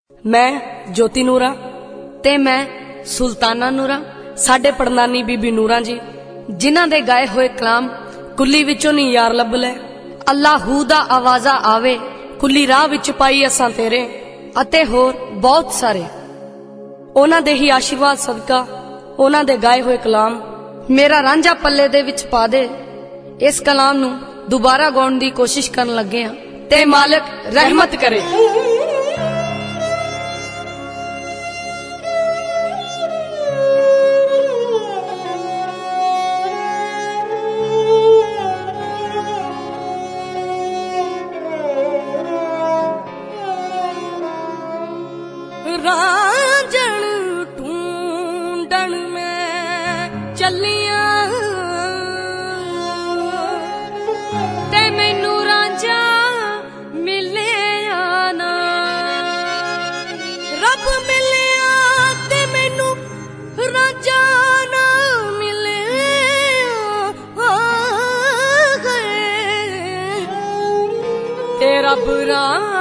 मैं ज्योति नूरा ते मैं सुल्ताना नूरा। साडे पड़नानी बीबी नूरा जी जिन्हां दे गाए होए कलाम कुल्ली विचों नी यार लभ ले, अल्लाहू दा आवाजा आवे कुल्ली राह विच पाई असां तेरे, अते होर बहुत सारे उन्हां दे ही आशीर्वाद सदका उन्हां दे गाए होए कलाम मेरा रांझा पल्ले दे विच पा दे। इस कलाम नू दोबारा गाउण दी कोशिश करन लगे हां ते मालिक रहमत करे। रांझण ढूंढण में चलियां ते मैनू रांझा मिलिया ना, रब मिलिया ते मैनू रांझा ना मिलिया ते रब